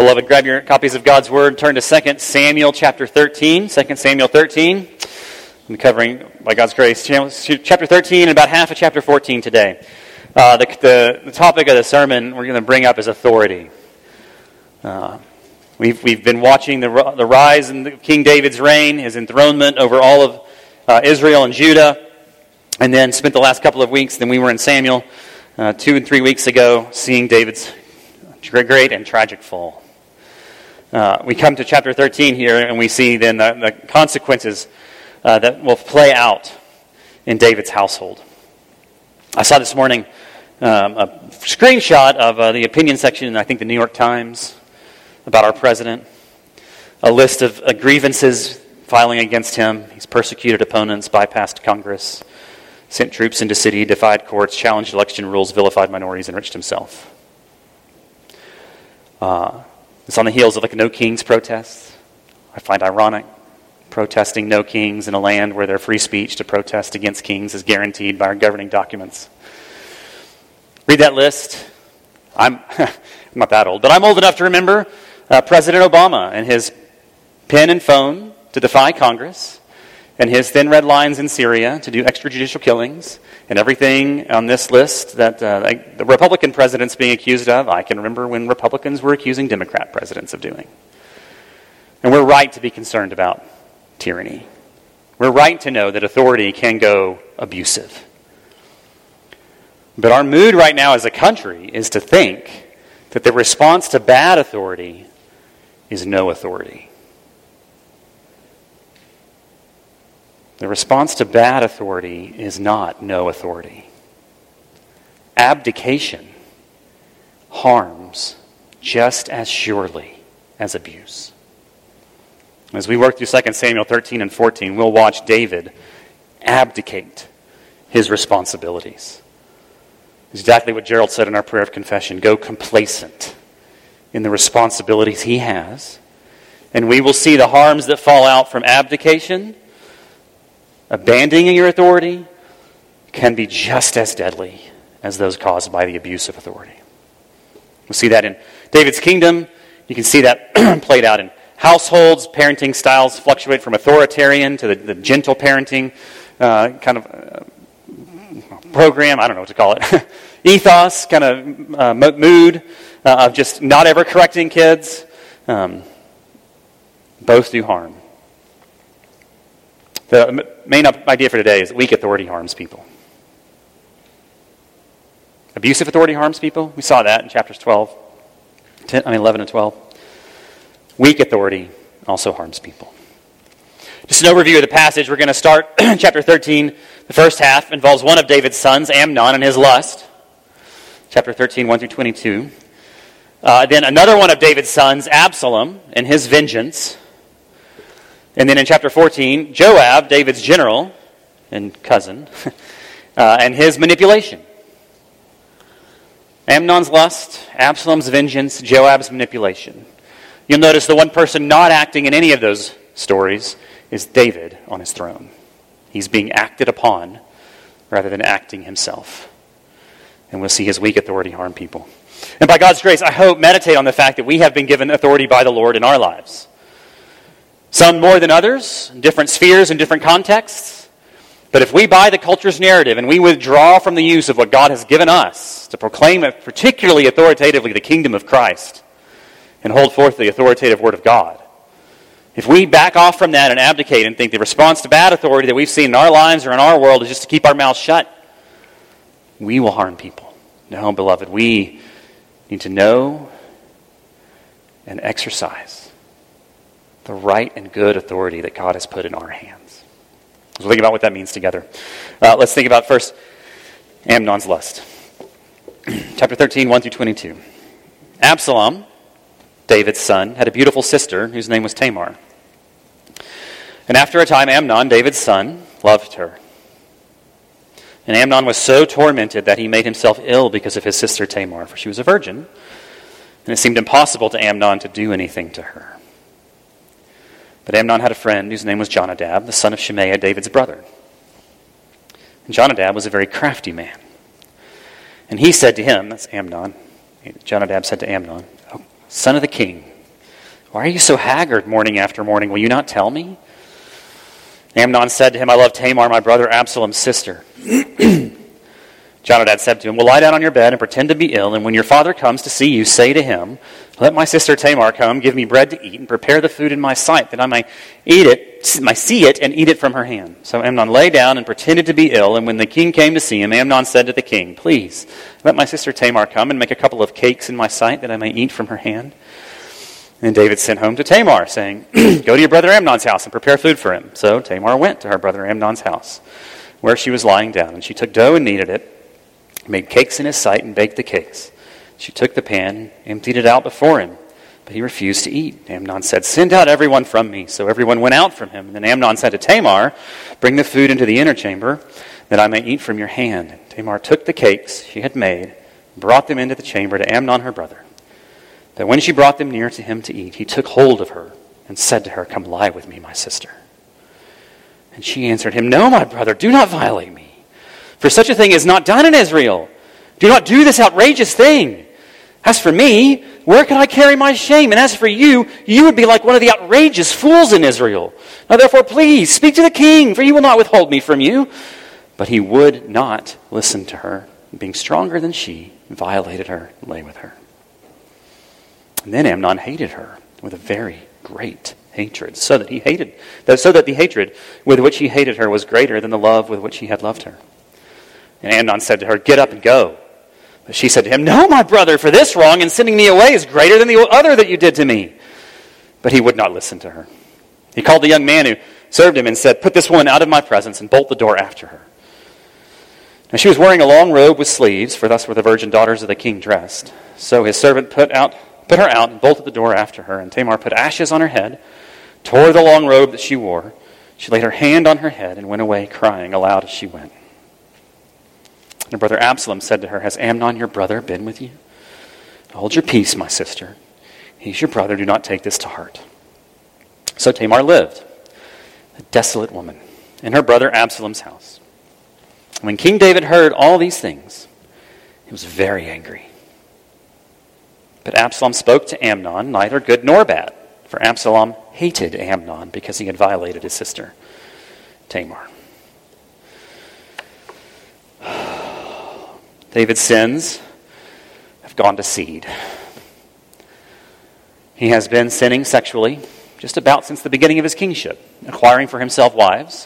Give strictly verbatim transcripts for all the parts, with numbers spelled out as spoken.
Beloved, grab your copies of God's Word, turn to Second Samuel chapter thirteen. Second Samuel thirteen. I'm covering, by God's grace, chapter thirteen and about half of chapter fourteen today. Uh, the, the, the topic of the sermon we're going to bring up is authority. Uh, we've, we've been watching the, the rise in King David's reign, his enthronement over all of uh, Israel and Judah, and then spent the last couple of weeks, then we were in Samuel uh, two and three weeks ago, seeing David's great and tragic fall. Uh, we come to chapter thirteen here, and we see then the, the consequences uh, that will play out in David's household. I saw this morning um, a screenshot of uh, the opinion section in, I think, the New York Times about our president. A list of uh, grievances filing against him. He's persecuted opponents, bypassed Congress, sent troops into city, defied courts, challenged election rules, vilified minorities, enriched himself. Uh, it's on the heels of like No Kings protests. I find ironic protesting no kings in a land where their free speech to protest against kings is guaranteed by our governing documents. Read that list. I'm, I'm not that old, but I'm old enough to remember uh, President Obama and his pen and phone to defy Congress, and his thin red lines in Syria to do extrajudicial killings, and everything on this list that uh, like the Republican president's being accused of, I can remember when Republicans were accusing Democrat presidents of doing. And we're right to be concerned about tyranny. We're right to know that authority can go abusive. But our mood right now as a country is to think that the response to bad authority is no authority. The response to bad authority is not no authority. Abdication harms just as surely as abuse. As we work through Second Samuel thirteen and fourteen, we'll watch David abdicate his responsibilities. It's exactly what Gerald said in our prayer of confession. Go complacent in the responsibilities he has. And we will see the harms that fall out from abdication. Abandoning your authority can be just as deadly as those caused by the abuse of authority. We'll see that in David's kingdom. You can see that played out in households. Parenting styles fluctuate from authoritarian to the, the gentle parenting uh, kind of uh, program. I don't know what to call it. Ethos, kind of uh, mood uh, of just not ever correcting kids. Um, both do harm. The main idea for today is that weak authority harms people. Abusive authority harms people. We saw that in chapters twelve, ten, I mean eleven and twelve. Weak authority also harms people. Just an overview of the passage. We're going to start chapter thirteen. The first half involves one of David's sons, Amnon, and his lust. Chapter thirteen, one through twenty-two. Uh, then another one of David's sons, Absalom, and his vengeance. And then in chapter fourteen, Joab, David's general and cousin, uh, and his manipulation. Amnon's lust, Absalom's vengeance, Joab's manipulation. You'll notice the one person not acting in any of those stories is David on his throne. He's being acted upon rather than acting himself. And we'll see his weak authority harm people. And by God's grace, I hope, meditate on the fact that we have been given authority by the Lord in our lives. Some more than others, in different spheres and different contexts. But if we buy the culture's narrative and we withdraw from the use of what God has given us to proclaim it particularly authoritatively the kingdom of Christ and hold forth the authoritative word of God, if we back off from that and abdicate and think the response to bad authority that we've seen in our lives or in our world is just to keep our mouths shut, we will harm people. No, beloved, we need to know and exercise the right and good authority that God has put in our hands. So think about what that means together. Uh, let's think about first Amnon's lust. Chapter thirteen, one through twenty-two. Absalom, David's son, had a beautiful sister whose name was Tamar. And after a time, Amnon, David's son, loved her. And Amnon was so tormented that he made himself ill because of his sister Tamar, for she was a virgin, and it seemed impossible to Amnon to do anything to her. But Amnon had a friend whose name was Jonadab, the son of Shimei, David's brother. And Jonadab was a very crafty man. And he said to him, that's Amnon, Jonadab said to Amnon, "Oh, son of the king, Why are you so haggard morning after morning? Will you not tell me? Amnon said to him, I love Tamar, my brother Absalom's sister. Jonadab said to him, well, lie down on your bed and pretend to be ill, and when your father comes to see you, say to him, let my sister Tamar come, give me bread to eat, and prepare the food in my sight, that I may eat it, may see it, and eat it from her hand. So Amnon lay down and pretended to be ill, and when the king came to see him, Amnon said to the king, please, let my sister Tamar come and make a couple of cakes in my sight, that I may eat from her hand. And David sent home to Tamar, saying, go to your brother Amnon's house and prepare food for him. So Tamar went to her brother Amnon's house, where she was lying down, and she took dough and kneaded it, made cakes in his sight, and baked the cakes. She took the pan, emptied it out before him, but he refused to eat. Amnon said, send out everyone from me. So everyone went out from him. And then Amnon said to Tamar, bring the food into the inner chamber, that I may eat from your hand. And Tamar took the cakes she had made, and brought them into the chamber to Amnon her brother. But when she brought them near to him to eat, he took hold of her, and said to her, come lie with me, my sister. And she answered him, no, my brother, do not violate me. For such a thing is not done in Israel. Do not do this outrageous thing. As for me, where could I carry my shame? And as for you, you would be like one of the outrageous fools in Israel. Now therefore, please, speak to the king, for he will not withhold me from you. But he would not listen to her. Being stronger than she, violated her, and lay with her. And then Amnon hated her with a very great hatred, so that he hated, so that the hatred with which he hated her was greater than the love with which he had loved her. And Amnon said to her, get up and go. But she said to him, no, my brother, for this wrong in sending me away is greater than the other that you did to me. But he would not listen to her. He called the young man who served him and said, put this woman out of my presence and bolt the door after her. Now she was wearing a long robe with sleeves, for thus were the virgin daughters of the king dressed. So his servant put out, put her out and bolted the door after her. And Tamar put ashes on her head, tore the long robe that she wore. She laid her hand on her head and went away crying aloud as she went. And her brother Absalom said to her, has Amnon your brother been with you? Hold your peace, my sister. He's your brother. Do not take this to heart. So Tamar lived, a desolate woman, in her brother Absalom's house. And when King David heard all these things, he was very angry. But Absalom spoke to Amnon, neither good nor bad, for Absalom hated Amnon because he had violated his sister Tamar. David's sins have gone to seed. He has been sinning sexually just about since the beginning of his kingship, acquiring for himself wives.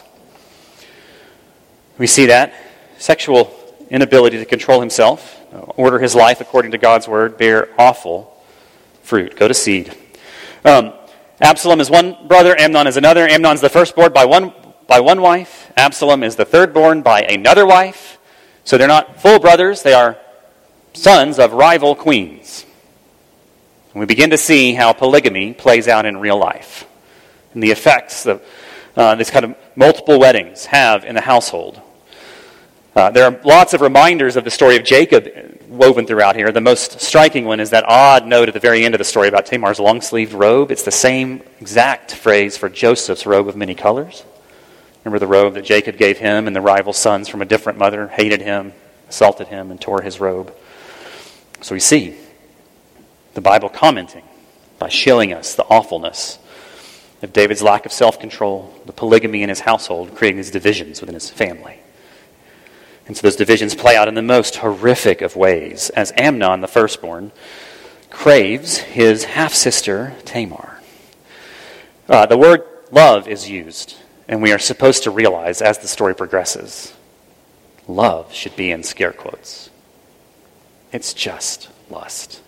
We see that sexual inability to control himself, order his life according to God's word, bear awful fruit, go to seed. Um, Absalom is one brother, Amnon is another. Amnon's the firstborn by one by one wife. Absalom is the thirdborn by another wife. So they're not full brothers, they are sons of rival queens. And we begin to see how polygamy plays out in real life, and the effects that uh, this kind of multiple weddings have in the household. Uh, there are lots of reminders of the story of Jacob woven throughout here. The most striking one is that odd note at the very end of the story about Tamar's long-sleeved robe. It's the same exact phrase for Joseph's robe of many colors. Remember the robe that Jacob gave him, and the rival sons from a different mother hated him, assaulted him, and tore his robe. So we see the Bible commenting by showing us the awfulness of David's lack of self-control, the polygamy in his household, creating these divisions within his family. And so those divisions play out in the most horrific of ways, as Amnon, the firstborn, craves his half-sister Tamar. Uh, the word love is used. And we are supposed to realize as the story progresses, love should be in scare quotes. It's just lust.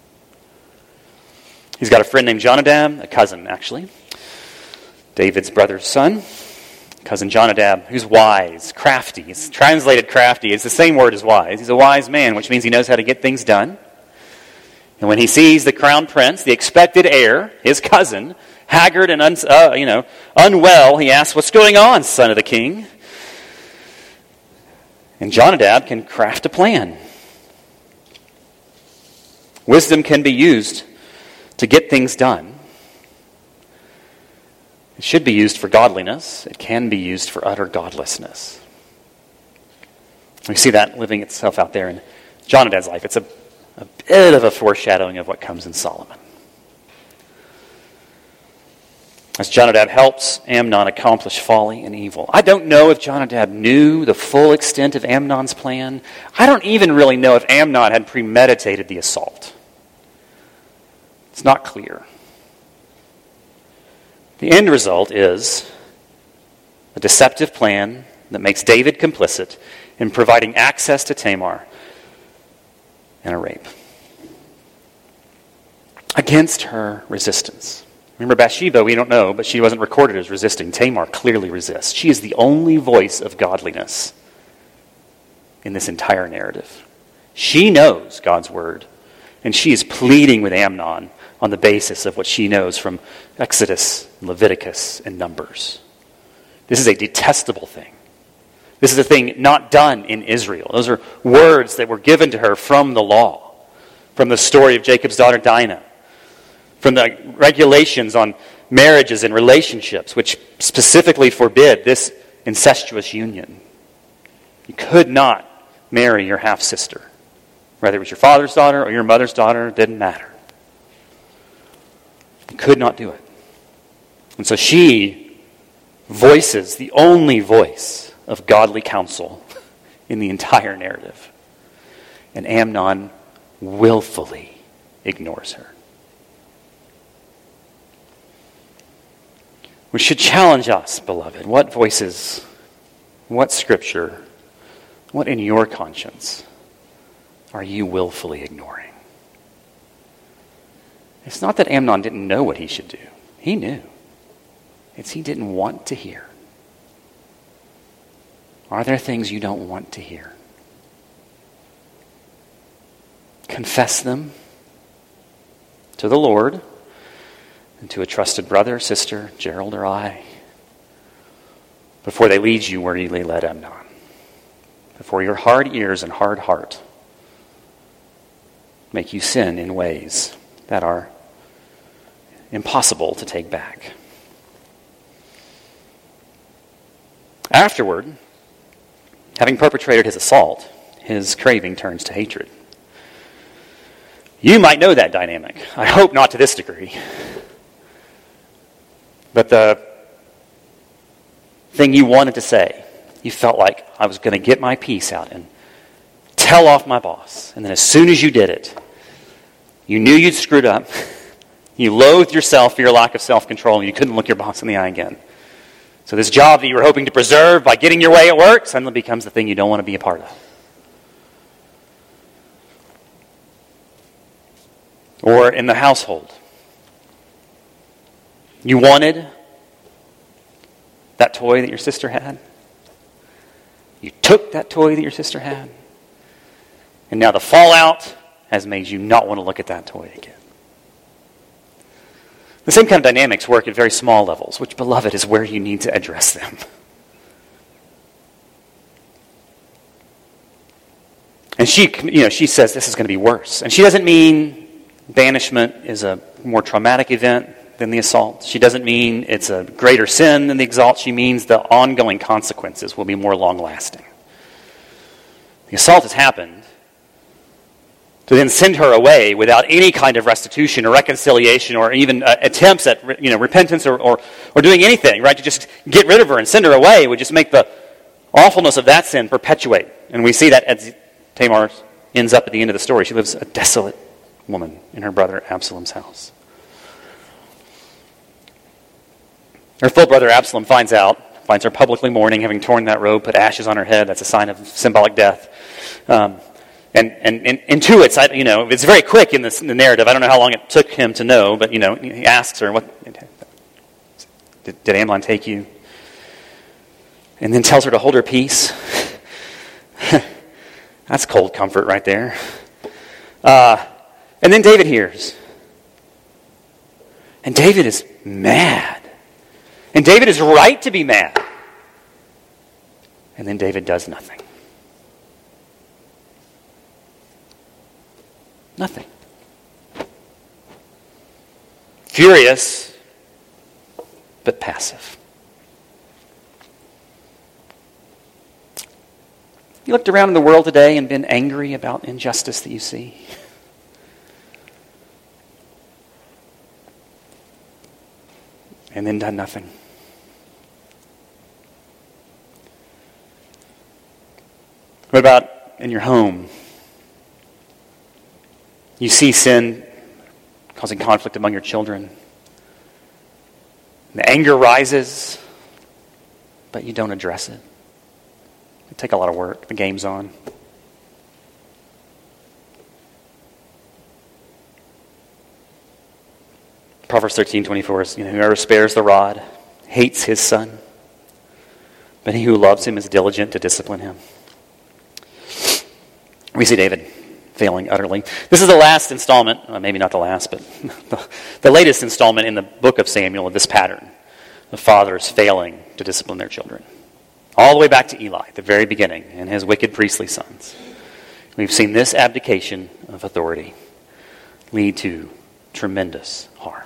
He's got a friend named Jonadab, a cousin actually, David's brother's son, cousin Jonadab, who's wise, crafty. It's translated crafty. It's the same word as wise. He's a wise man, which means he knows how to get things done. And when he sees the crown prince, the expected heir, his cousin, haggard and un, uh, you know unwell, he asks, what's going on, son of the king? And Jonadab can craft a plan. Wisdom can be used to get things done. It should be used for godliness. It can be used for utter godlessness. We see that living itself out there in Jonadab's life. It's a, a bit of a foreshadowing of what comes in Solomon. as Jonadab helps Amnon accomplish folly and evil. I don't know if Jonadab knew the full extent of Amnon's plan. I don't even really know if Amnon had premeditated the assault. It's not clear. The end result is a deceptive plan that makes David complicit in providing access to Tamar and a rape. Against her resistance. Remember Bathsheba, we don't know, but she wasn't recorded as resisting. Tamar clearly resists. She is the only voice of godliness in this entire narrative. She knows God's word, and she is pleading with Amnon on the basis of what she knows from Exodus, Leviticus, and Numbers. This is a detestable thing. This is a thing not done in Israel. Those are words that were given to her from the law, from the story of Jacob's daughter Dinah, from the regulations on marriages and relationships, which specifically forbid this incestuous union. You could not marry your half-sister. Whether it was your father's daughter or your mother's daughter, it didn't matter. You could not do it. And so she voices the only voice of godly counsel in the entire narrative. And Amnon willfully ignores her. Which should challenge us, beloved. What voices, what scripture, what in your conscience are you willfully ignoring? It's not that Amnon didn't know what he should do. He knew. It's he didn't want to hear. Are there things you don't want to hear? Confess them to the Lord and to a trusted brother, sister, Gerald, or I, before they lead you where you led Amnon, before your hard ears and hard heart make you sin in ways that are impossible to take back. Afterward, having perpetrated his assault, his craving turns to hatred. You might know that dynamic. I hope not to this degree. But the thing you wanted to say, you felt like I was going to get my piece out and tell off my boss. And then as soon as you did it, you knew you'd screwed up. You loathed yourself for your lack of self-control, and you couldn't look your boss in the eye again. So this job that you were hoping to preserve by getting your way at work suddenly becomes the thing you don't want to be a part of. Or in the household. You wanted that toy that your sister had. You took that toy that your sister had. And now the fallout has made you not want to look at that toy again. The same kind of dynamics work at very small levels, which, beloved, is where you need to address them. And she, you know, she says this is going to be worse. And she doesn't mean banishment is a more traumatic event than the assault. She doesn't mean it's a greater sin than the assault. She means the ongoing consequences will be more long-lasting. The assault has happened. To then send her away without any kind of restitution or reconciliation or even uh, attempts at you know repentance or, or or doing anything, right? To just get rid of her and send her away would just make the awfulness of that sin perpetuate. And we see that as Tamar ends up at the end of the story. She lives a desolate woman in her brother Absalom's house. Her full brother Absalom finds out, finds her publicly mourning, having torn that robe, put ashes on her head. That's a sign of symbolic death. Um, And, and, and intuits, I, you know, it's very quick in, this, in the narrative. I don't know how long it took him to know, but, you know, he asks her, "What did, did Amnon take you?" And then tells her to hold her peace. That's cold comfort right there. Uh, and then David hears. And David is mad. And David is right to be mad. And then David does nothing. Nothing. Furious, but passive. You looked around in the world today and been angry about injustice that you see? and then done nothing. What about in your home? You see sin causing conflict among your children. The anger rises, but you don't address it. It takes a lot of work. The game's on. Proverbs thirteen twenty-four is, you know, whoever spares the rod hates his son, but he who loves him is diligent to discipline him. We see David failing utterly. This is the last installment, well, maybe not the last, but the, the latest installment in the book of Samuel of this pattern of fathers failing to discipline their children. All the way back to Eli, the very beginning, and his wicked priestly sons. We've seen this abdication of authority lead to tremendous harm.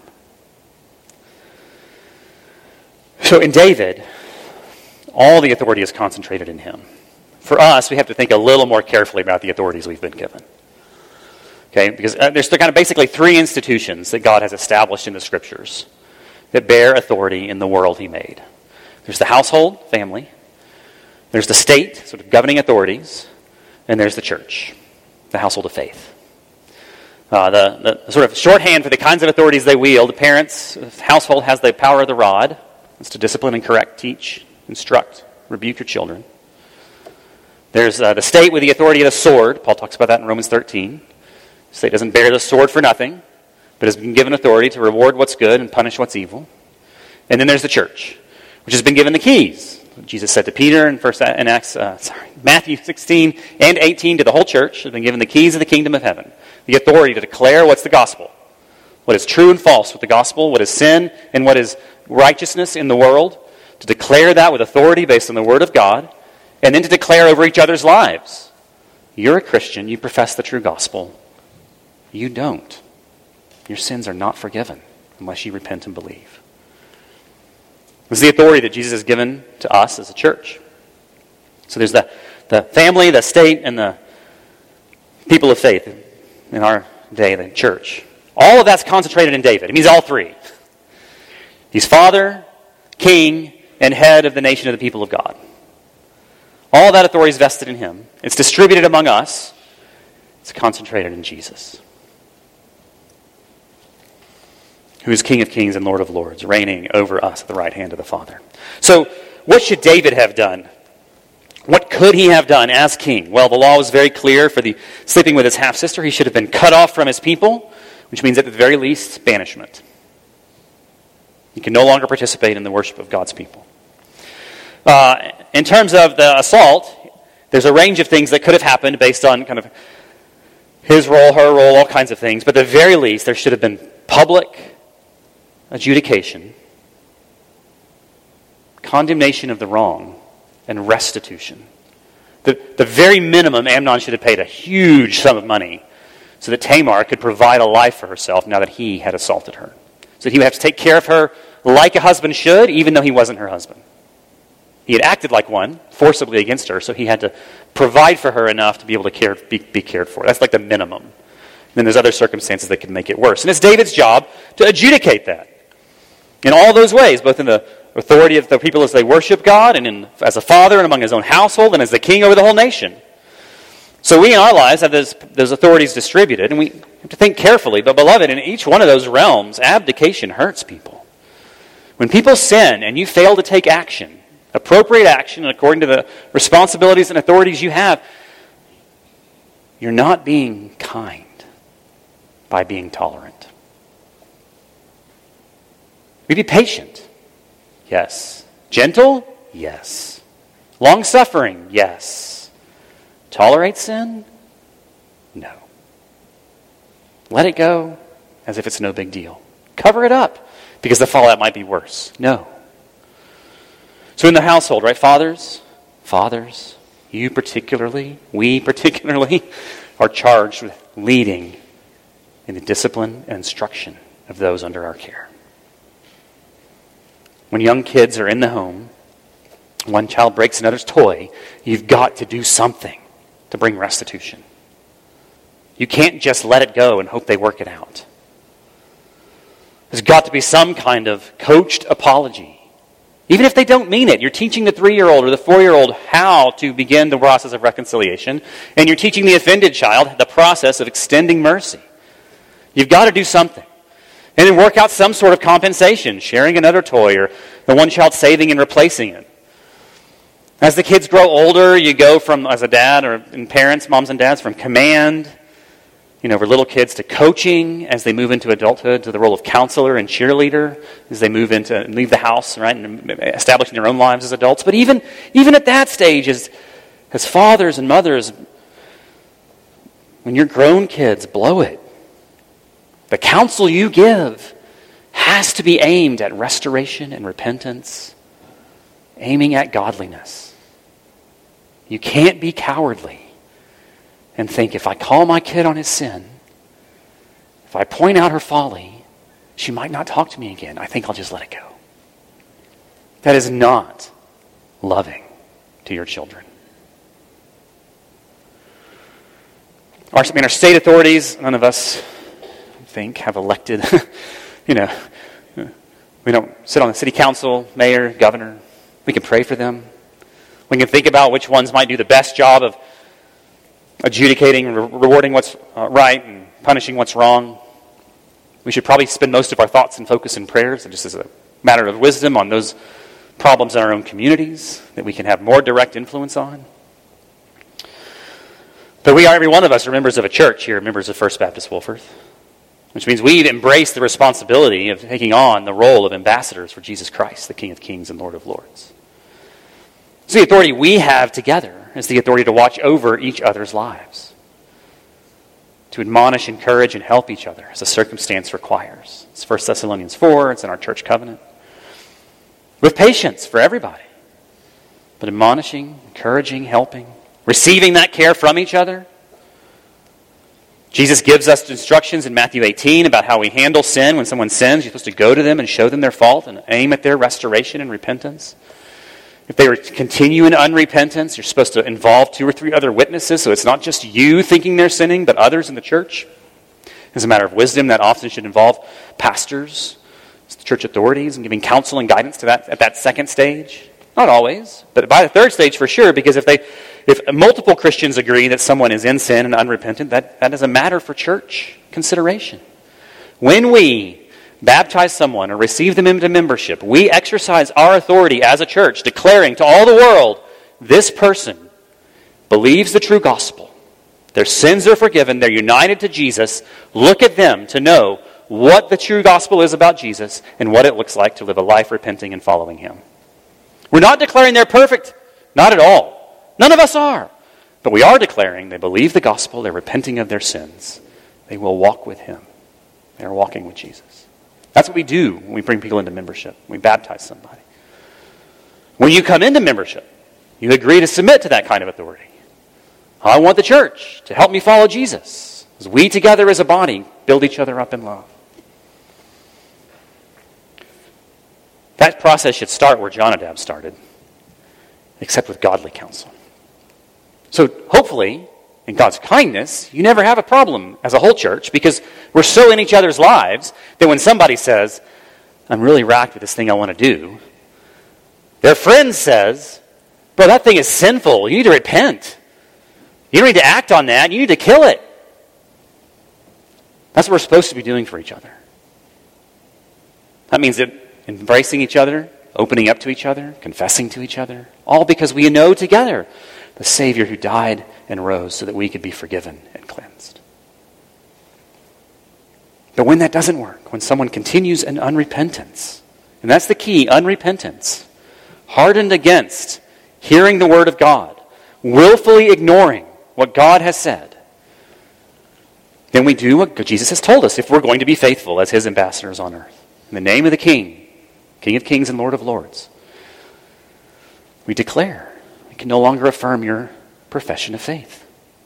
So in David, all the authority is concentrated in him. For us, we have to think a little more carefully about the authorities we've been given. Okay, because uh, there's kind of basically three institutions that God has established in the Scriptures that bear authority in the world he made. There's the household, family. There's the state, sort of governing authorities. And there's the church, the household of faith. Uh, the, the sort of shorthand for the kinds of authorities they wield, the parents, the household has the power of the rod. It's to discipline and correct, teach, instruct, rebuke your children. There's uh, the state with the authority of the sword. Paul talks about that in Romans thirteen. The state doesn't bear the sword for nothing, but has been given authority to reward what's good and punish what's evil. And then there's the church, which has been given the keys. Jesus said to Peter in first in Acts, uh, sorry, Matthew sixteen and eighteen to the whole church, has been given the keys of the kingdom of heaven, the authority to declare what's the gospel, what is true and false with the gospel, what is sin and what is righteousness in the world, to declare that with authority based on the word of God, and then to declare over each other's lives. You're a Christian, you profess the true gospel. You don't. Your sins are not forgiven unless you repent and believe. This is the authority that Jesus has given to us as a church. So there's the, the family, the state, and the people of faith in our day, the church. All of that's concentrated in David. It means all three. He's father, king, and head of the nation of the people of God. All that authority is vested in him. It's distributed among us. It's concentrated in Jesus, who is King of kings and Lord of lords, reigning over us at the right hand of the Father. So, what should David have done? What could he have done as king? Well, the law was very clear for the sleeping with his half-sister. He should have been cut off from his people, which means at the very least, banishment. He can no longer participate in the worship of God's people. Uh, in terms of the assault, there's a range of things that could have happened based on kind of his role, her role, all kinds of things. But at the very least, there should have been public adjudication, condemnation of the wrong, and restitution. The, the very minimum, Amnon should have paid a huge sum of money so that Tamar could provide a life for herself now that he had assaulted her. So he would have to take care of her like a husband should, even though he wasn't her husband. He had acted like one, forcibly against her, so he had to provide for her enough to be able to care, be, be cared for. That's like the minimum. And then there's other circumstances that can make it worse. And it's David's job to adjudicate that in all those ways, both in the authority of the people as they worship God, and in, as a father and among his own household, and as the king over the whole nation. So we in our lives have those, those authorities distributed, and we have to think carefully. But beloved, in each one of those realms, abdication hurts people. When people sin and you fail to take action, appropriate action according to the responsibilities and authorities you have, you're not being kind by being tolerant. We be patient. Yes. Gentle? Yes. Long-suffering? Yes. Tolerate sin? No. Let it go as if it's no big deal. Cover it up because the fallout might be worse. No. So in the household, right, fathers, fathers, you particularly, we particularly, are charged with leading in the discipline and instruction of those under our care. When young kids are in the home, one child breaks another's toy, you've got to do something to bring restitution. You can't just let it go and hope they work it out. There's got to be some kind of coached apology. Even if they don't mean it, you're teaching the three-year-old or the four-year-old how to begin the process of reconciliation, and you're teaching the offended child the process of extending mercy. You've got to do something. And then work out some sort of compensation, sharing another toy, or the one child saving and replacing it. As the kids grow older, you go from, as a dad or and parents, moms and dads, from command, you know, for little kids to coaching as they move into adulthood, to the role of counselor and cheerleader as they move into and leave the house, right, and establishing their own lives as adults. But even even at that stage, as as fathers and mothers, when your grown kids blow it, the counsel you give has to be aimed at restoration and repentance, aiming at godliness. You can't be cowardly and think, if I call my kid on his sin, if I point out her folly, she might not talk to me again. I think I'll just let it go. That is not loving to your children. Our, I mean, our state authorities, none of us, I think, have elected, you know, we don't sit on the city council, mayor, governor. We can pray for them. We can think about which ones might do the best job of adjudicating and re- rewarding what's uh, right and punishing what's wrong. We should probably spend most of our thoughts and focus in prayers, just as a matter of wisdom, on those problems in our own communities that we can have more direct influence on. But we are, every one of us, are members of a church here, members of First Baptist Wolford, which means we've embraced the responsibility of taking on the role of ambassadors for Jesus Christ, the King of Kings and Lord of Lords. So the authority we have together is the authority to watch over each other's lives, to admonish, encourage, and help each other as the circumstance requires. It's First Thessalonians four, it's in our church covenant. With patience for everybody, but admonishing, encouraging, helping, receiving that care from each other. Jesus gives us instructions in Matthew eighteen about how we handle sin. When someone sins, you're supposed to go to them and show them their fault and aim at their restoration and repentance. If they continue in unrepentance, you're supposed to involve two or three other witnesses, so it's not just you thinking they're sinning, but others in the church. As a matter of wisdom, that often should involve pastors, church authorities, and giving counsel and guidance to that at that second stage. Not always, but by the third stage for sure, because if they, if multiple Christians agree that someone is in sin and unrepentant, that, that is a matter for church consideration. When we baptize someone or receive them into membership, we exercise our authority as a church, declaring to all the world, this person believes the true gospel. Their sins are forgiven. They're united to Jesus. Look at them to know what the true gospel is about Jesus and what it looks like to live a life repenting and following him. We're not declaring they're perfect. Not at all. None of us are. But we are declaring they believe the gospel. They're repenting of their sins. They will walk with him. They are walking with Jesus. That's what we do when we bring people into membership. We baptize somebody. When you come into membership, you agree to submit to that kind of authority. I want the church to help me follow Jesus, as we together as a body build each other up in love. That process should start where Jonadab started, except with godly counsel. So hopefully, in God's kindness, you never have a problem as a whole church, because we're so in each other's lives that when somebody says, I'm really racked with this thing I want to do, their friend says, bro, that thing is sinful. You need to repent. You don't need to act on that. You need to kill it. That's what we're supposed to be doing for each other. That means that embracing each other, opening up to each other, confessing to each other, all because we know together the Savior who died and rose so that we could be forgiven and cleansed. But when that doesn't work, when someone continues in unrepentance, and that's the key, unrepentance, hardened against hearing the word of God, willfully ignoring what God has said, then we do what Jesus has told us if we're going to be faithful as his ambassadors on earth. In the name of the King, King of Kings and Lord of Lords, we declare, we can no longer affirm your profession of faith.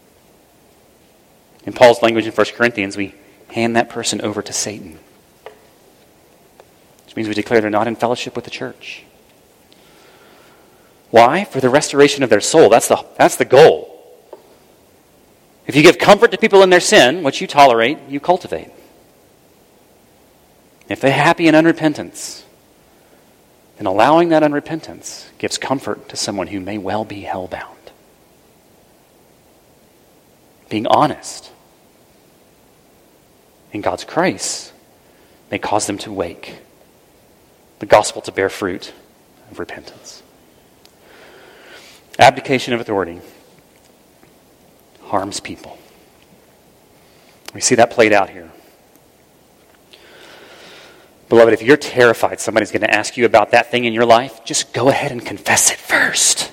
In Paul's language in First Corinthians, we hand that person over to Satan, which means we declare they're not in fellowship with the church. Why? For the restoration of their soul. That's the, that's the goal. If you give comfort to people in their sin, what you tolerate, you cultivate. If they're happy in unrepentance, then allowing that unrepentance gives comfort to someone who may well be hellbound. Being honest in God's grace may cause them to wake, the gospel to bear fruit of repentance. Abdication of authority harms people. We see that played out here. Beloved, if you're terrified somebody's going to ask you about that thing in your life, just go ahead and confess it first.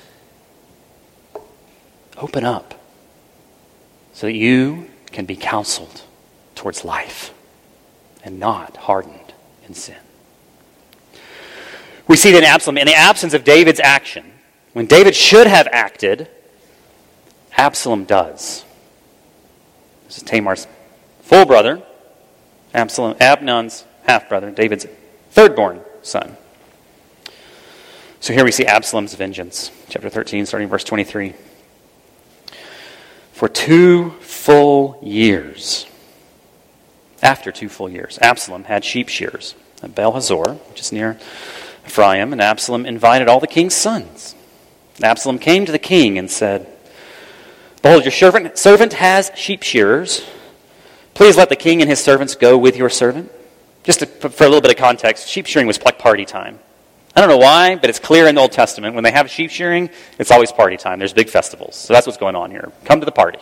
Open up so that you can be counseled towards life and not hardened in sin. We see that in Absalom, in the absence of David's action, when David should have acted, Absalom does. This is Tamar's full brother, Absalom, Amnon's half-brother, David's third-born son. So here we see Absalom's vengeance. Chapter thirteen, starting verse twenty-three. For two full years, after two full years, Absalom had sheep shears at Baal-hazor, which is near Ephraim, and Absalom invited all the king's sons. Absalom came to the king and said, "Behold, your servant, servant has sheep shearers. Please let the king and his servants go with your servant." Just to, for a little bit of context, sheep shearing was like party time. I don't know why, but it's clear in the Old Testament. When they have sheep shearing, it's always party time. There's big festivals. So that's what's going on here. Come to the party.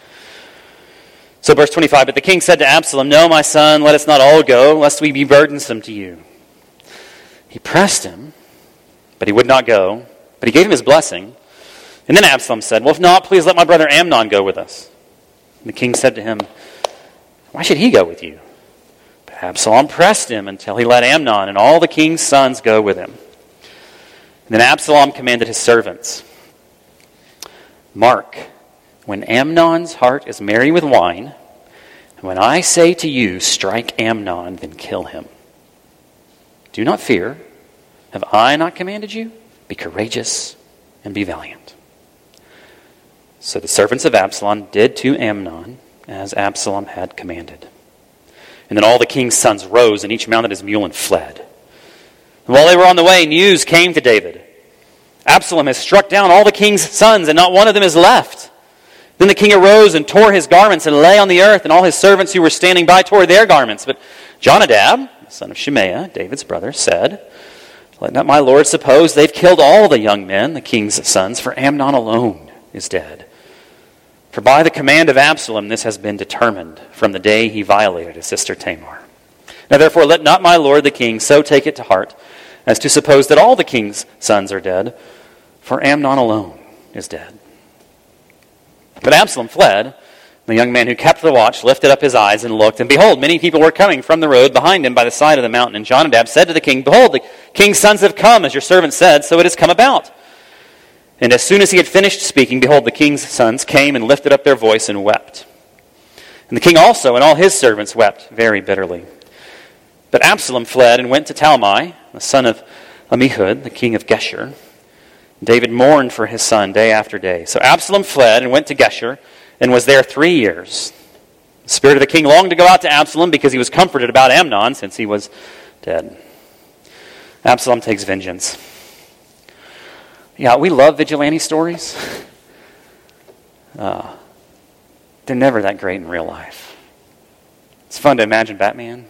So verse twenty-five, but the king said to Absalom, "No, my son, let us not all go, lest we be burdensome to you." He pressed him, but he would not go. But he gave him his blessing. And then Absalom said, "Well, if not, please let my brother Amnon go with us." And the king said to him, "Why should he go with you?" But Absalom pressed him until he let Amnon and all the king's sons go with him. And then Absalom commanded his servants, "Mark, when Amnon's heart is merry with wine, and when I say to you, strike Amnon, then kill him. Do not fear. Have I not commanded you? Be courageous and be valiant." So the servants of Absalom did to Amnon as Absalom had commanded. And then all the king's sons rose, and each mounted his mule and fled. And while they were on the way, news came to David. Absalom has struck down all the king's sons, and not one of them is left. Then the king arose and tore his garments and lay on the earth, and all his servants who were standing by tore their garments. But Jonadab, the son of Shemaiah, David's brother, said, "Let not my lord suppose they've killed all the young men, the king's sons, for Amnon alone is dead. For by the command of Absalom this has been determined from the day he violated his sister Tamar. Now therefore let not my lord the king so take it to heart as to suppose that all the king's sons are dead, for Amnon alone is dead." But Absalom fled. The young man who kept the watch lifted up his eyes and looked, and behold, many people were coming from the road behind him by the side of the mountain. And Jonadab said to the king, "Behold, the king's sons have come, as your servant said, so it has come about." And as soon as he had finished speaking, behold, the king's sons came and lifted up their voice and wept. And the king also and all his servants wept very bitterly. But Absalom fled and went to Talmai, the son of Ammihud, the king of Geshur. David mourned for his son day after day. So Absalom fled and went to Geshur and was there three years. The spirit of the king longed to go out to Absalom because he was comforted about Amnon since he was dead. Absalom takes vengeance. Yeah, we love vigilante stories. Uh, they're never that great in real life. It's fun to imagine Batman.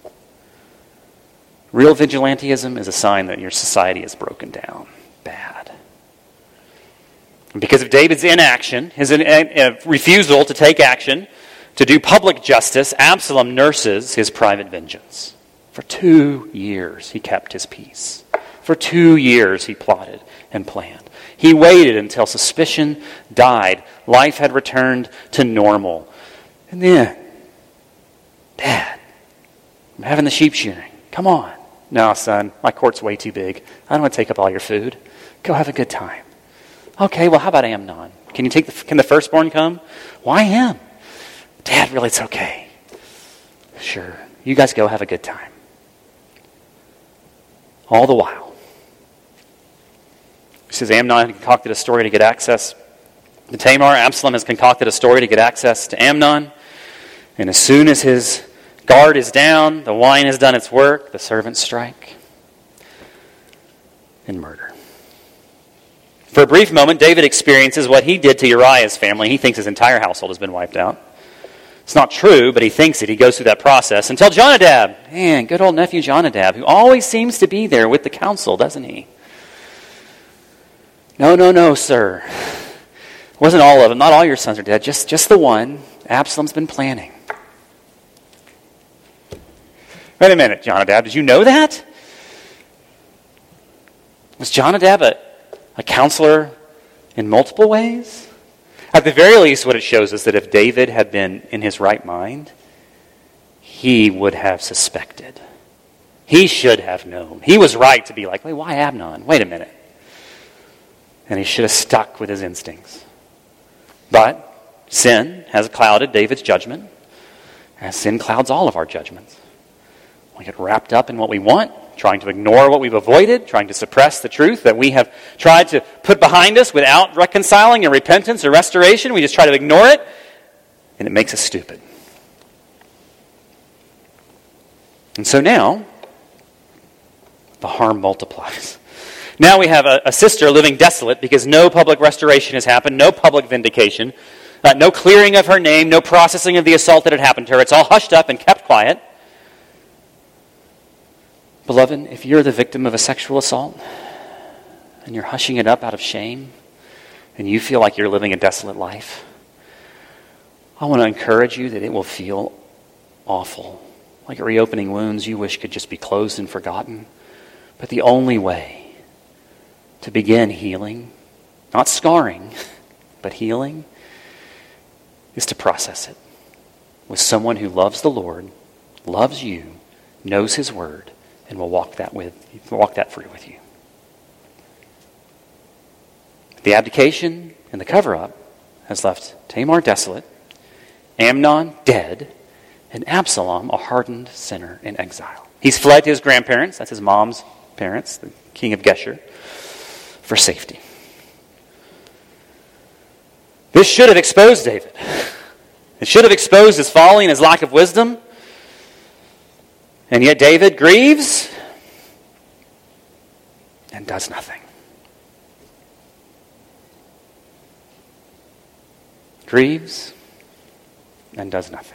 Real vigilantism is a sign that your society is broken down bad. And because of David's inaction, his in, uh, refusal to take action, to do public justice, Absalom nurses his private vengeance. For two years he kept his peace. For two years he plotted and planned. He waited until suspicion died. Life had returned to normal. And then, Dad, I'm having the sheep shearing. Come on. No, son, my court's way too big. I don't want to take up all your food. Go have a good time. Okay, well, how about Amnon? Can you take the, can the firstborn come? Why him? Dad, really, it's okay. Sure. You guys go have a good time. All the while, he says Amnon had concocted a story to get access to Tamar. Absalom has concocted a story to get access to Amnon. And as soon as his guard is down, the wine has done its work, the servants strike, and murder. For a brief moment, David experiences what he did to Uriah's family. He thinks his entire household has been wiped out. It's not true, but he thinks it. He goes through that process until Jonadab, man, good old nephew Jonadab, who always seems to be there with the council, doesn't he? No, no, no, sir. It wasn't all of them. Not all your sons are dead. Just, just the one. Absalom's been planning. Wait a minute, Jonadab. Did you know that? Was Jonadab a, a counselor in multiple ways? At the very least, what it shows is that if David had been in his right mind, he would have suspected. He should have known. He was right to be like, wait, why Amnon? Wait a minute. And he should have stuck with his instincts. But sin has clouded David's judgment, as sin clouds all of our judgments. We get wrapped up in what we want, trying to ignore what we've avoided, trying to suppress the truth that we have tried to put behind us without reconciling or repentance or restoration. We just try to ignore it, and it makes us stupid. And so now, the harm multiplies. Now we have a, a sister living desolate because no public restoration has happened, no public vindication, uh, no clearing of her name, no processing of the assault that had happened to her. It's all hushed up and kept quiet. Beloved, if you're the victim of a sexual assault and you're hushing it up out of shame and you feel like you're living a desolate life, I want to encourage you that it will feel awful, like reopening wounds you wish could just be closed and forgotten. But the only way to begin healing, not scarring, but healing, is to process it with someone who loves the Lord, loves you, knows His Word, and will walk that with walk that through with you. The abdication and the cover-up has left Tamar desolate, Amnon dead, and Absalom a hardened sinner in exile. He's fled to his grandparents, that's his mom's parents, the king of Geshur, for safety. This should have exposed David. It should have exposed his folly and his lack of wisdom. And yet David grieves and does nothing. Grieves and does nothing.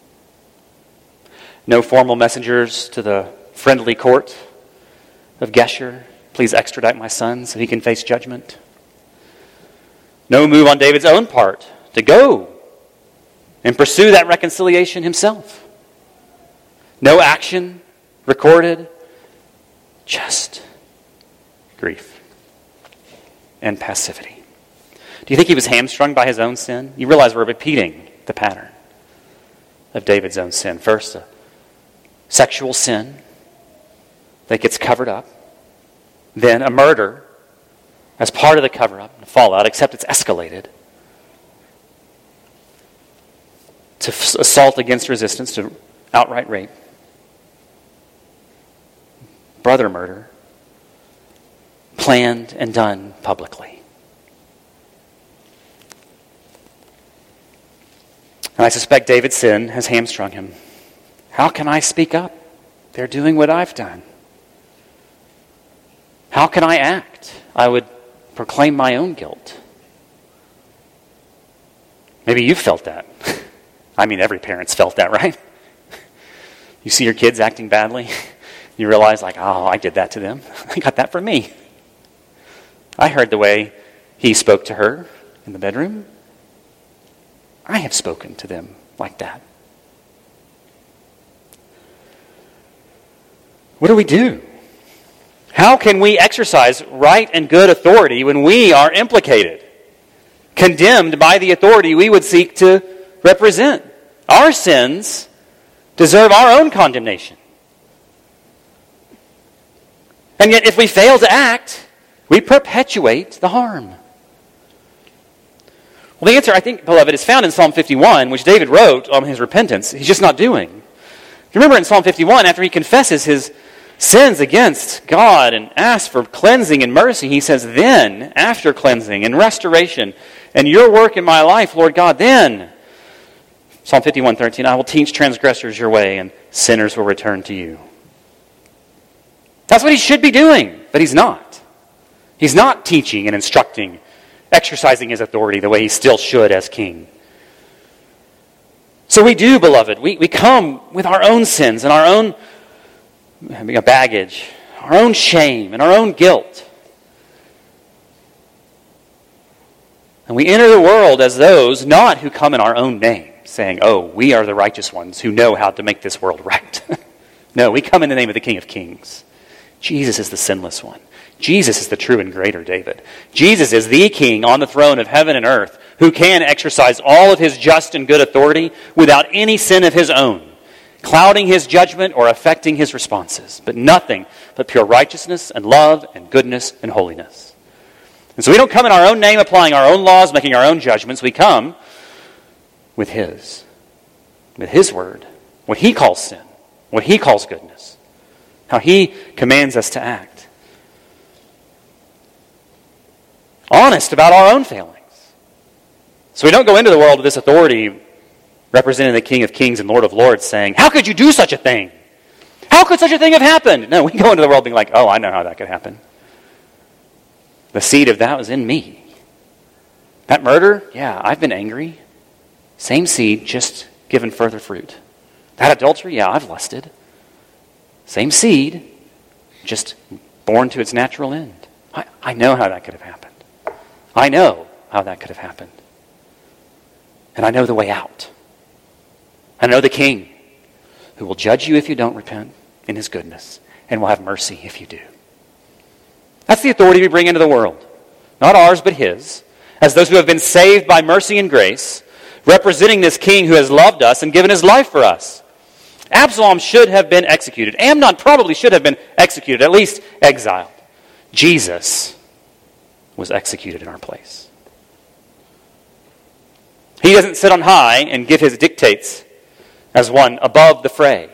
No formal messengers to the friendly court of Geshur. Please extradite my son so he can face judgment. No move on David's own part to go and pursue that reconciliation himself. No action recorded, just grief and passivity. Do you think he was hamstrung by his own sin? You realize we're repeating the pattern of David's own sin. First, a sexual sin that gets covered up. Then a murder as part of the cover-up, the fallout, except it's escalated to f- assault against resistance, to outright rape. Brother murder, planned and done publicly. And I suspect David's sin has hamstrung him. How can I speak up? They're doing what I've done. How can I act? I would proclaim my own guilt. Maybe you've felt that. I mean, every parent's felt that, right? You see your kids acting badly, you realize, like, oh, I did that to them. I got that from me. I heard the way he spoke to her in the bedroom. I have spoken to them like that. What do we do? How can we exercise right and good authority when we are implicated, condemned by the authority we would seek to represent? Our sins deserve our own condemnation. And yet, if we fail to act, we perpetuate the harm. Well, the answer, I think, beloved, is found in Psalm fifty-one, which David wrote on his repentance. He's just not doing. You remember in Psalm fifty-one, after he confesses his sins against God and asks for cleansing and mercy, he says, then, after cleansing and restoration and your work in my life, Lord God, then Psalm fifty-one thirteen, I will teach transgressors your way, and sinners will return to you. That's what he should be doing, but he's not. He's not teaching and instructing, exercising his authority the way he still should as king. So we do, beloved, we, we come with our own sins and our own baggage, our own shame and our own guilt. And we enter the world as those not who come in our own name, saying, oh, we are the righteous ones who know how to make this world right. No, we come in the name of the King of Kings. Jesus is the sinless one. Jesus is the true and greater David. Jesus is the King on the throne of heaven and earth who can exercise all of his just and good authority without any sin of his own, clouding his judgment or affecting his responses, but nothing but pure righteousness and love and goodness and holiness. And so we don't come in our own name, applying our own laws, making our own judgments. We come with his, with his word, what he calls sin, what he calls goodness, how he commands us to act. Honest about our own failings. So we don't go into the world with this authority representing the King of Kings and Lord of Lords saying, how could you do such a thing? How could such a thing have happened? No, we go into the world being like, oh, I know how that could happen. The seed of that was in me. That murder, yeah, I've been angry. Same seed, just given further fruit. That adultery, yeah, I've lusted. Same seed, just born to its natural end. I, I know how that could have happened. I know how that could have happened. And I know the way out. I know the King who will judge you if you don't repent in his goodness and will have mercy if you do. That's the authority we bring into the world. Not ours, but his. As those who have been saved by mercy and grace, representing this King who has loved us and given his life for us. Absalom should have been executed. Amnon probably should have been executed, at least exiled. Jesus was executed in our place. He doesn't sit on high and give his dictates as one above the fray.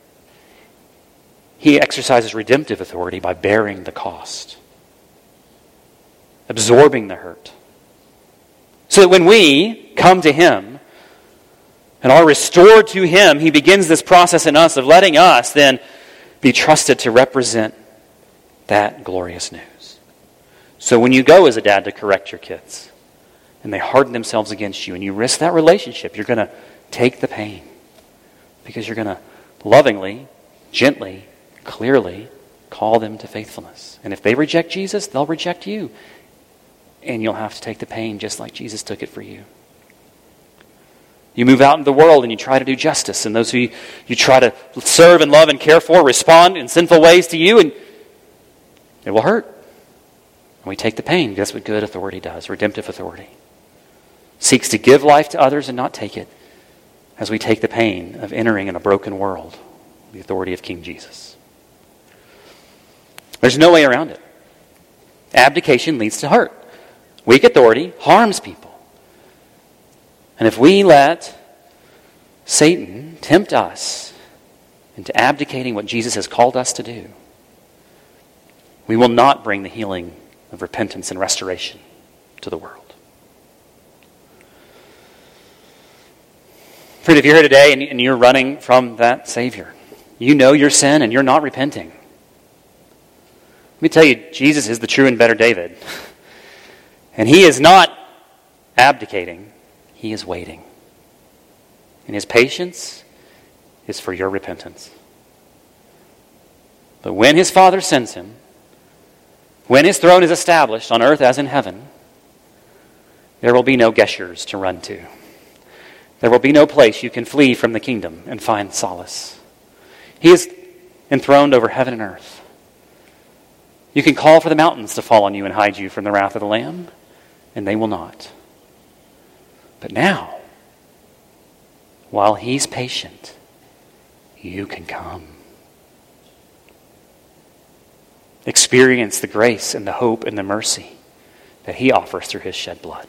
He exercises redemptive authority by bearing the cost, absorbing the hurt. So that when we come to him and are restored to him, he begins this process in us of letting us then be trusted to represent that glorious news. So when you go as a dad to correct your kids and they harden themselves against you and you risk that relationship, you're going to take the pain because you're going to lovingly, gently, clearly call them to faithfulness. And if they reject Jesus, they'll reject you. And you'll have to take the pain just like Jesus took it for you. You move out into the world and you try to do justice. And those who you, you try to serve and love and care for respond in sinful ways to you. And it will hurt. And we take the pain. That's what good authority does. Redemptive authority. Seeks to give life to others and not take it. As we take the pain of entering in a broken world. The authority of King Jesus. There's no way around it. Abdication leads to hurt. Weak authority harms people. And if we let Satan tempt us into abdicating what Jesus has called us to do, we will not bring the healing of repentance and restoration to the world. Friend, if you're here today and you're running from that Savior, you know your sin and you're not repenting. Let me tell you, Jesus is the true and better David. And he is not abdicating. He is waiting. And his patience is for your repentance. But when his Father sends him, when his throne is established on earth as in heaven, there will be no Geshurs to run to. There will be no place you can flee from the kingdom and find solace. He is enthroned over heaven and earth. You can call for the mountains to fall on you and hide you from the wrath of the Lamb, and they will not. But now, while he's patient, you can come. Experience the grace and the hope and the mercy that he offers through his shed blood.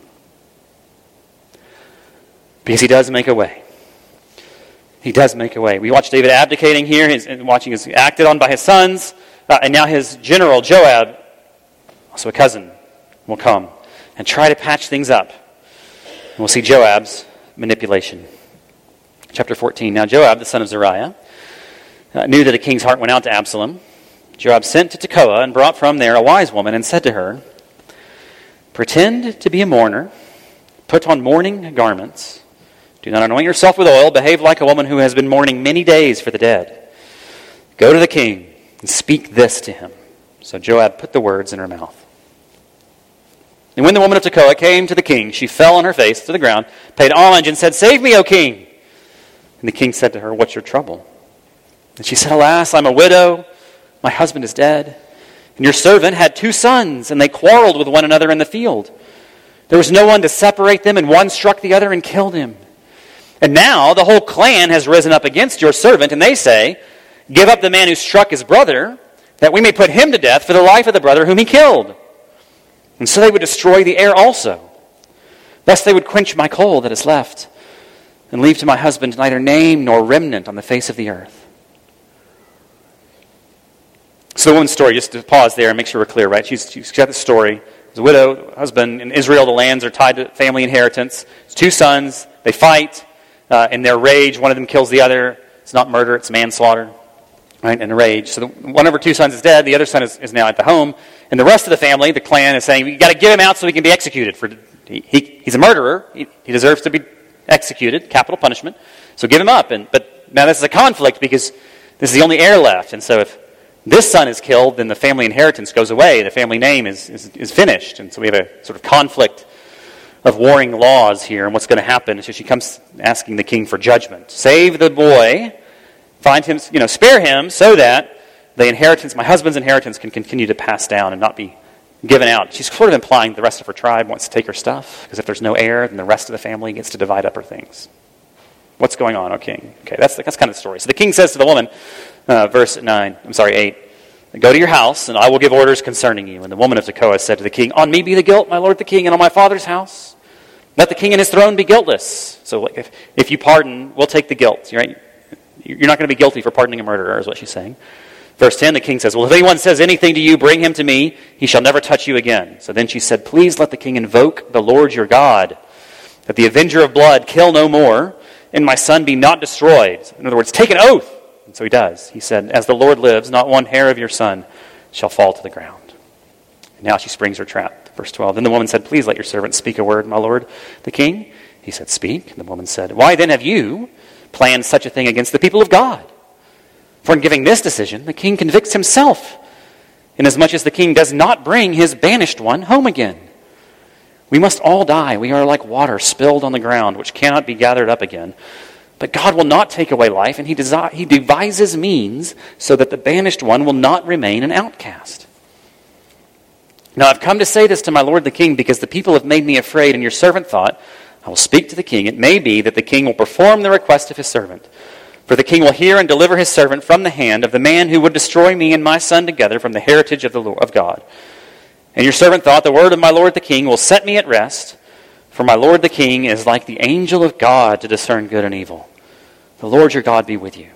Because he does make a way. He does make a way. We watch David abdicating here, he's watching his acted on by his sons, uh, and now his general, Joab, also a cousin, will come and try to patch things up. And we'll see Joab's manipulation. Chapter fourteen. Now Joab, the son of Zeruiah, uh, knew that the king's heart went out to Absalom. Joab sent to Tekoa and brought from there a wise woman and said to her, "Pretend to be a mourner, put on mourning garments. Do not anoint yourself with oil, behave like a woman who has been mourning many days for the dead. Go to the king and speak this to him." So Joab put the words in her mouth. And when the woman of Tekoa came to the king, she fell on her face to the ground, paid homage, and said, "Save me, O king." And the king said to her, "What's your trouble?" And she said, "Alas, I'm a widow. My husband is dead. And your servant had two sons, and they quarreled with one another in the field. There was no one to separate them, and one struck the other and killed him. And now the whole clan has risen up against your servant, and they say, 'Give up the man who struck his brother, that we may put him to death for the life of the brother whom he killed.' And so they would destroy the heir also. Thus they would quench my coal that is left, and leave to my husband neither name nor remnant on the face of the earth." So the woman's story, just to pause there and make sure we're clear, right? She's, she's got the story. There's a widow, husband. In Israel, the lands are tied to family inheritance. It's two sons. They fight. Uh, in their rage, one of them kills the other. It's not murder, it's manslaughter. Right, in a rage. So the, one of her two sons is dead. The other son is, is now at the home. And the rest of the family, the clan, is saying, "You've got to get him out so he can be executed. For he, he, He's a murderer. He, he deserves to be executed, capital punishment. So give him up." And But now this is a conflict because this is the only heir left. And so if this son is killed, then the family inheritance goes away. The family name is, is, is finished. And so we have a sort of conflict of warring laws here and what's going to happen. So she comes asking the king for judgment. Save the boy. Find him, you know, spare him so that the inheritance, my husband's inheritance, can continue to pass down and not be given out. She's sort of implying the rest of her tribe wants to take her stuff, because if there's no heir, then the rest of the family gets to divide up her things. What's going on, O king? Okay, that's, that's kind of the story. So the king says to the woman, uh, verse nine, I'm sorry, eight, "Go to your house, and I will give orders concerning you." And the woman of Tekoa said to the king, "On me be the guilt, my lord the king, and on my father's house. Let the king and his throne be guiltless." So if, if you pardon, we'll take the guilt, right? You're not going to be guilty for pardoning a murderer, is what she's saying. Verse ten, the king says, "Well, if anyone says anything to you, bring him to me. He shall never touch you again." So then she said, "Please let the king invoke the Lord your God, that the avenger of blood kill no more, and my son be not destroyed." In other words, take an oath. And so he does. He said, "As the Lord lives, not one hair of your son shall fall to the ground." And now she springs her trap. Verse twelve, then the woman said, "Please let your servant speak a word, my lord the king." He said, "Speak." And the woman said, "Why then have you planned such a thing against the people of God? For in giving this decision, the king convicts himself, inasmuch as the king does not bring his banished one home again. We must all die. We are like water spilled on the ground, which cannot be gathered up again. But God will not take away life, and he, desi- he devises means so that the banished one will not remain an outcast. Now I've come to say this to my lord the king, because the people have made me afraid, and your servant thought, I will speak to the king. It may be that the king will perform the request of his servant. For the king will hear and deliver his servant from the hand of the man who would destroy me and my son together from the heritage of the Lord, of God. And your servant thought, the word of my lord the king will set me at rest. For my lord the king is like the angel of God to discern good and evil. The Lord your God be with you."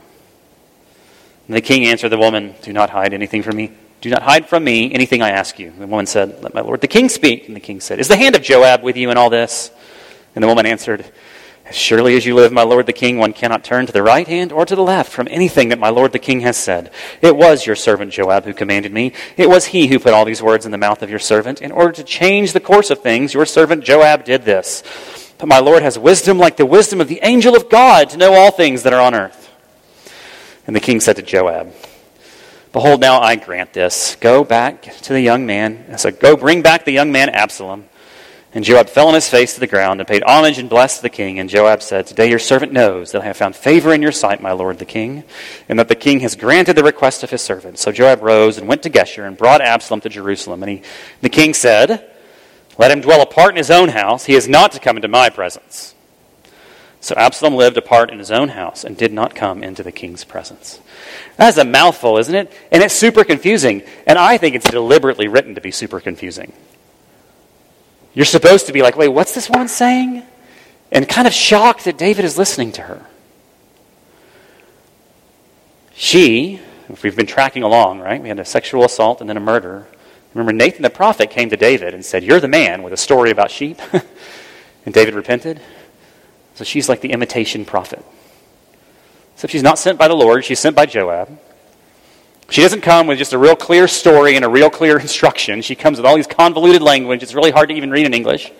And the king answered the woman, "Do not hide anything from me. Do not hide from me anything I ask you." The woman said, "Let my lord the king speak." And the king said, "Is the hand of Joab with you in all this?" And the woman answered, "As surely as you live, my lord the king, one cannot turn to the right hand or to the left from anything that my lord the king has said. It was your servant Joab who commanded me. It was he who put all these words in the mouth of your servant. In order to change the course of things, your servant Joab did this. But my lord has wisdom like the wisdom of the angel of God to know all things that are on earth." And the king said to Joab, "Behold, now I grant this. Go back to the young man. So go bring back the young man Absalom." And Joab fell on his face to the ground and paid homage and blessed the king. And Joab said, "Today your servant knows that I have found favor in your sight, my lord the king, and that the king has granted the request of his servant." So Joab rose and went to Geshur and brought Absalom to Jerusalem. And he, the king said, "Let him dwell apart in his own house. He is not to come into my presence." So Absalom lived apart in his own house and did not come into the king's presence. That's a mouthful, isn't it? And it's super confusing. And I think it's deliberately written to be super confusing. You're supposed to be like, wait, what's this woman saying? And kind of shocked that David is listening to her. She, if we've been tracking along, right? We had a sexual assault and then a murder. Remember, Nathan the prophet came to David and said, "You're the man with a story about sheep." And David repented. So she's like the imitation prophet. Except she's not sent by the Lord, she's sent by Joab. She doesn't come with just a real clear story and a real clear instruction. She comes with all these convoluted language. It's really hard to even read in English.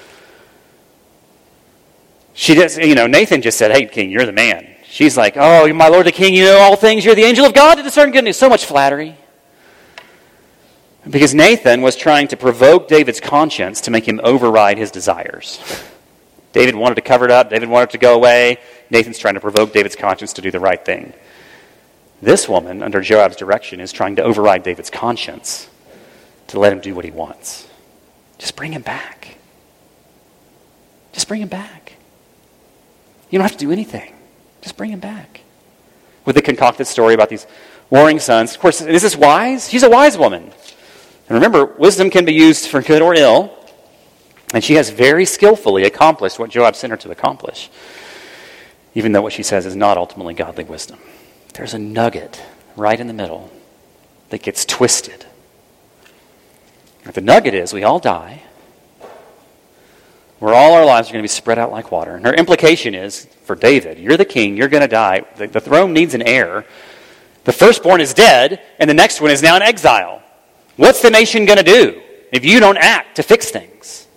She does, you know, Nathan just said, hey, king, you're the man. She's like, oh, my lord the king, you know all things. You're the angel of God to discern good news. So much flattery. Because Nathan was trying to provoke David's conscience to make him override his desires. David wanted to cover it up. David wanted it to go away. Nathan's trying to provoke David's conscience to do the right thing. This woman, under Joab's direction, is trying to override David's conscience to let him do what he wants. Just bring him back. Just bring him back. You don't have to do anything. Just bring him back. With the concocted story about these warring sons. Of course, is this wise? She's a wise woman. And remember, wisdom can be used for good or ill. And she has very skillfully accomplished what Joab sent her to accomplish. Even though what she says is not ultimately godly wisdom. There's a nugget right in the middle that gets twisted. What the nugget is, we all die. Where all our lives are going to be spread out like water. And her implication is, for David, you're the king, you're going to die. The, the throne needs an heir. The firstborn is dead, and the next one is now in exile. What's the nation going to do if you don't act to fix things?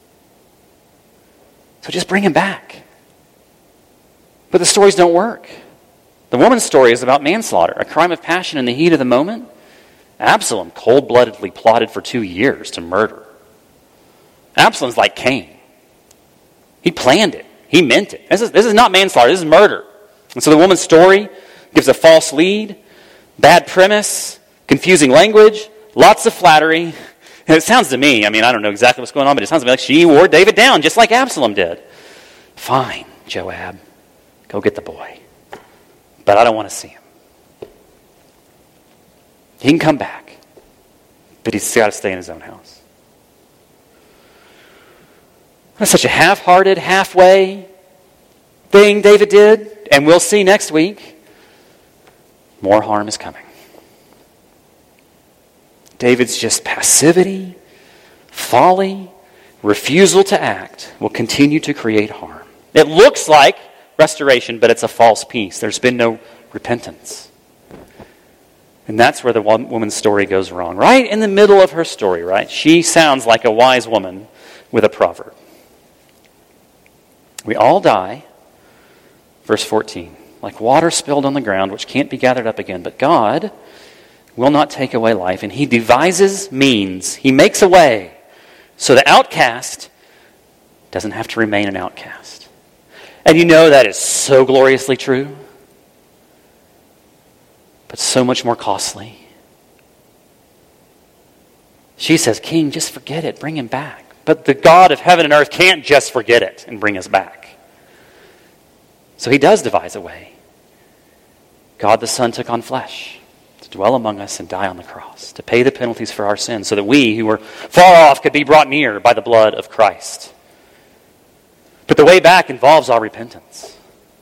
So just bring him back. But the stories don't work. The woman's story is about manslaughter, a crime of passion in the heat of the moment. Absalom cold-bloodedly plotted for two years to murder. Absalom's like Cain. He planned it. He meant it. This is, this is not manslaughter. This is murder. And so the woman's story gives a false lead, bad premise, confusing language, lots of flattery. And it sounds to me, I mean, I don't know exactly what's going on, but it sounds to me like she wore David down just like Absalom did. Fine, Joab. Go get the boy. But I don't want to see him. He can come back, but he's got to stay in his own house. That's such a half-hearted, halfway thing David did, and we'll see next week. More harm is coming. David's just passivity, folly, refusal to act will continue to create harm. It looks like restoration, but it's a false peace. There's been no repentance. And that's where the woman's story goes wrong. Right in the middle of her story, right? She sounds like a wise woman with a proverb. We all die, verse fourteen, like water spilled on the ground, which can't be gathered up again. But God will not take away life, and he devises means. He makes a way so the outcast doesn't have to remain an outcast. And you know that is so gloriously true, but so much more costly. She says, King, just forget it. Bring him back. But the God of heaven and earth can't just forget it and bring us back. So he does devise a way. God the Son took on flesh to dwell among us and die on the cross, to pay the penalties for our sins, so that we who were far off could be brought near by the blood of Christ. But the way back involves our repentance.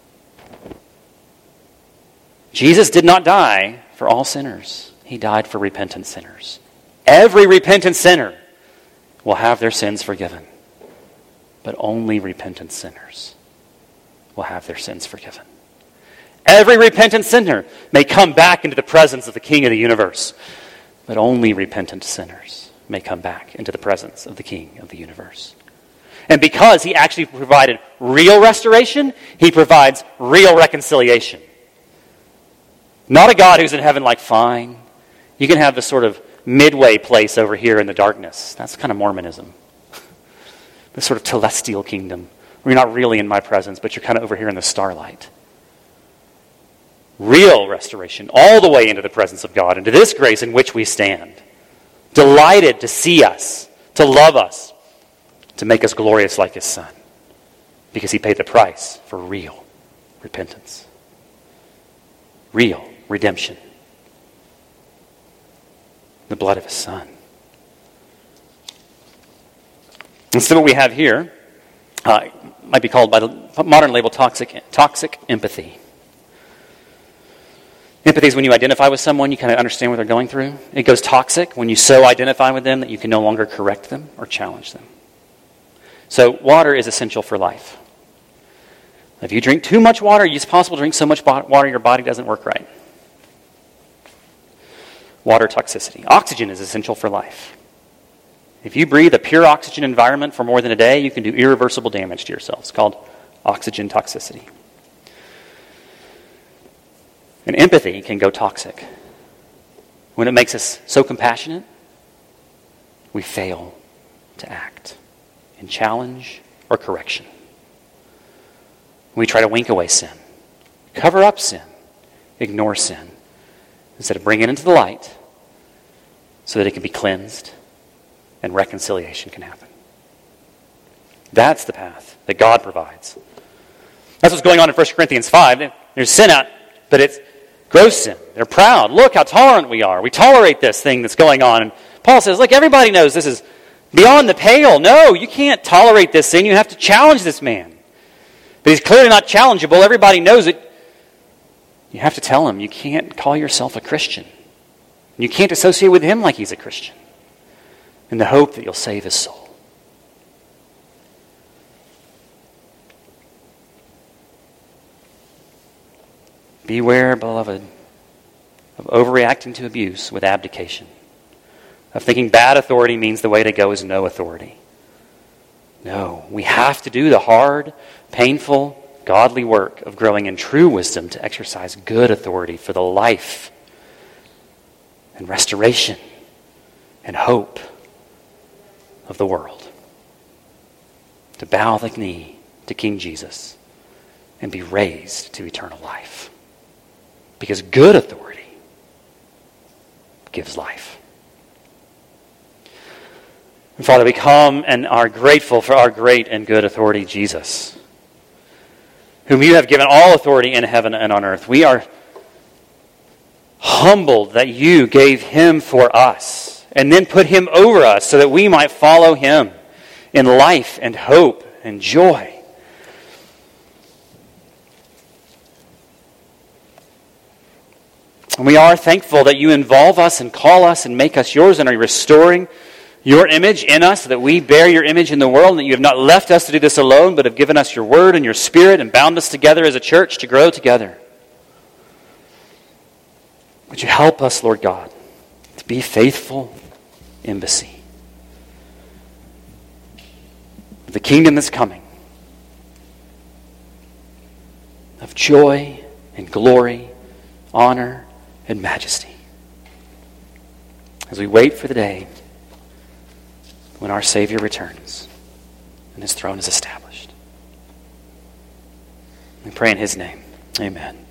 Jesus did not die for all sinners. He died for repentant sinners. Every repentant sinner will have their sins forgiven. But only repentant sinners will have their sins forgiven. Every repentant sinner may come back into the presence of the King of the universe. But only repentant sinners may come back into the presence of the King of the universe. And because he actually provided real restoration, he provides real reconciliation. Not a God who's in heaven like, fine, you can have this sort of midway place over here in the darkness. That's kind of Mormonism. This sort of celestial kingdom, where you're not really in my presence, but you're kind of over here in the starlight. Real restoration, all the way into the presence of God, into this grace in which we stand. Delighted to see us, to love us, to make us glorious like his Son. Because he paid the price for real repentance. Real redemption. The blood of his Son. And so what we have here uh, might be called by the modern label toxic, toxic empathy. Empathy is when you identify with someone, you kind of understand what they're going through. It goes toxic when you so identify with them that you can no longer correct them or challenge them. So water is essential for life. If you drink too much water, it's possible to drink so much water your body doesn't work right. Water toxicity. Oxygen is essential for life. If you breathe a pure oxygen environment for more than a day, you can do irreversible damage to yourself. It's called oxygen toxicity. And empathy can go toxic. When it makes us so compassionate, we fail to act in challenge or correction. We try to wink away sin, cover up sin, ignore sin, instead of bringing it into the light so that it can be cleansed and reconciliation can happen. That's the path that God provides. That's what's going on in First Corinthians five. There's sin out, but it's gross sin. They're proud. Look how tolerant we are. We tolerate this thing that's going on. And Paul says, look, everybody knows this is beyond the pale. No, you can't tolerate this sin. You have to challenge this man. But he's clearly not challengeable. Everybody knows it. You have to tell him you can't call yourself a Christian. You can't associate with him like he's a Christian in the hope that you'll save his soul. Beware, beloved, of overreacting to abuse with abdication, of thinking bad authority means the way to go is no authority. No, we have to do the hard, painful, godly work of growing in true wisdom to exercise good authority for the life and restoration and hope of the world. To bow the knee to King Jesus and be raised to eternal life. Because good authority gives life. And Father, we come and are grateful for our great and good authority, Jesus, whom you have given all authority in heaven and on earth. We are humbled that you gave him for us and then put him over us so that we might follow him in life and hope and joy. And we are thankful that you involve us and call us and make us yours and are restoring your image in us so that we bear your image in the world, and that you have not left us to do this alone, but have given us your word and your spirit and bound us together as a church to grow together. Would you help us, Lord God, to be faithful embassy of the kingdom that's coming, of joy and glory, honor and majesty, as we wait for the day when our Savior returns and his throne is established. We pray in his name. Amen.